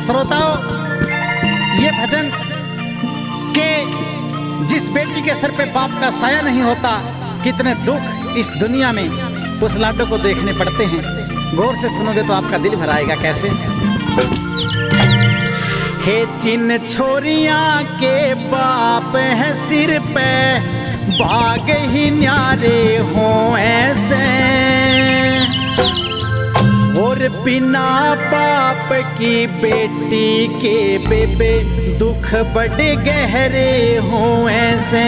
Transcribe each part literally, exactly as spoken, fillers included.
श्रोताओं, ये भजन के जिस बेटी के सर पे बाप का साया नहीं होता, कितने दुख इस दुनिया में उस लाडो को देखने पड़ते हैं। गौर से सुनोगे तो आपका दिल भर आएगा। कैसे? हे जिन छोरियां के बाप है सिर पे बाग ही न्यारे हो ऐसे, और बिना बाप की बेटी के बेबे दुख बड़े गहरे हो ऐसे।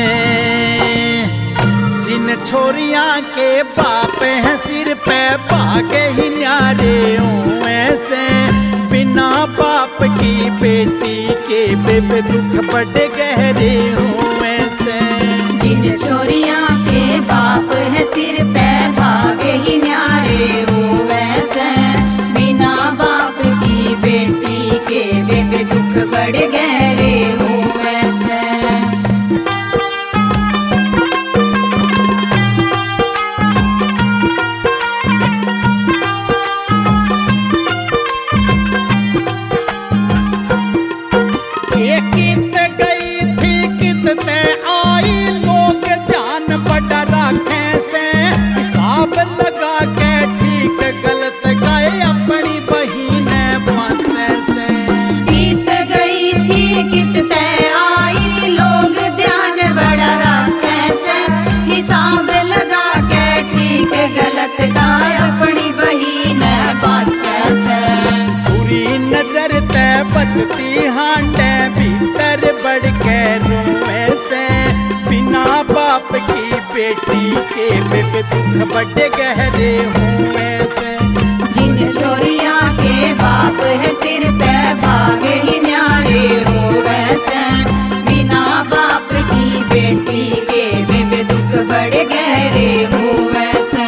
जिन छोरियां के बाप हैं सिर पे बाग ही न्यारे हो ऐसे, बिना बाप की बेटी के बेबे दुख बड़े गहरे हो ऐसे। जिन छोरियां के बाप है सिर पे बाग ही न्यारे हो वैसे, बिना बाप की बेटी के बेबे दुख बड़े गहरे हो वैसे। ये कित गई थी कितने आई, लोग ध्यान बड़ा रखे से, हिसाब लगा के ठीक गलत गए अपनी बहिन बांधे से। बीत गई थी कितने आई, लोग ध्यान बड़ा रखे से, हिसाब लगा के ठीक गलत गाय अपनी बहिन बाँचे से। बुरी नजर ते बचती हांडे भीतर बढ़ के रुए से, बिना बाप की बेटी के बेबे दुख बड़े गहरे हुए से। जिन छोरियां के बाप है सिर पे भाग ही न्यारे हो वैसे, बिना बाप की बेटी के बेबे दुख बड़े गहरे हो वैसे।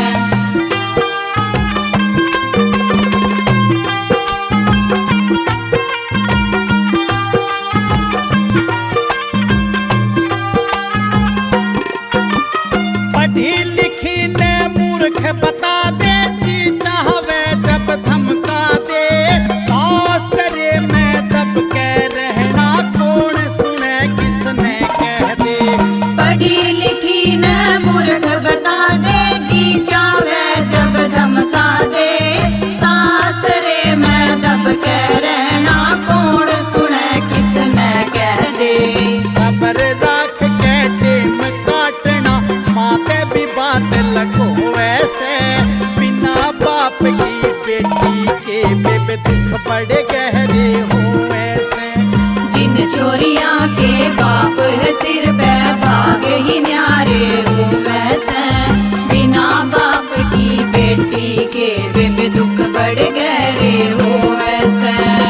पढ़ी लिखी ने मूर्ख बता दे, जी चाहवे जब धमका दे, सासरे में दब के रहना कौन सुने किसने कह दे। पढ़ी लिखी न मूर्ख बता दे, जी चाहे जब धमका दे, सासरे में दब के रहना कौन सुने किसने कह दे। सब्र राख के टेम काटना माते भी बात लगो ऐसे, बिना बाप की बेटी के बेबे दुख बड़े गहरे हो ऐसे। जिन छोरियां के बाप है सिर पे भाग ही न्यारे हो वैसे, बिना बाप की बेटी के बेबे दुख बड़े गहरे हो वैसे।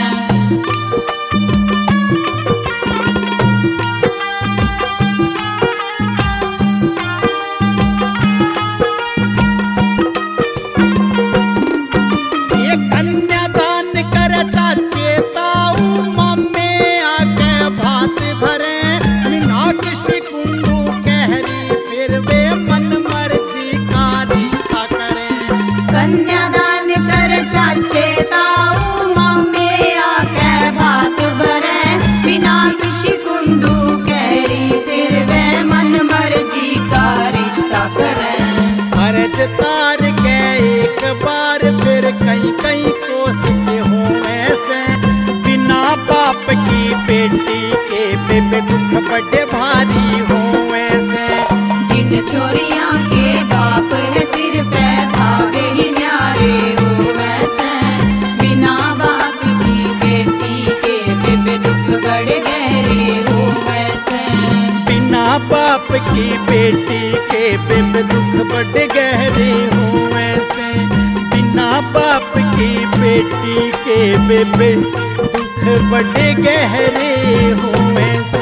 ये कन्यादान करे चाचे ताऊ, मम्मे आके भात भरे, मीनाक्षी कुंडू कहरी फिर वे मन मर्जी का रिश्ता करे। कन्यादान कर चाचे ताऊ, मम्मी आके भात भरे, बिना किसी कुंडू कैरी फिर वे मन मर्जी का रिश्ता करे। फर्ज तार के एक बार फिर कहीं कहीं कोस के हो ऐसे, बिना बाप की बेटी के बेबे दुख बड़े भारी हो ऐसे। जिन छोरियां के बाप है सिर पे भाग ही न्यारे हो वैसे, बिना बाप की बेटी के बेबे दुख बड़े गहरे हो वैसे। बिना बाप की बेटी के बेबे दुख बड़े गहरे हो ऐसे, बिना बाप की बेटी के बेबे दुख बड़े गहरे हो ऐसे।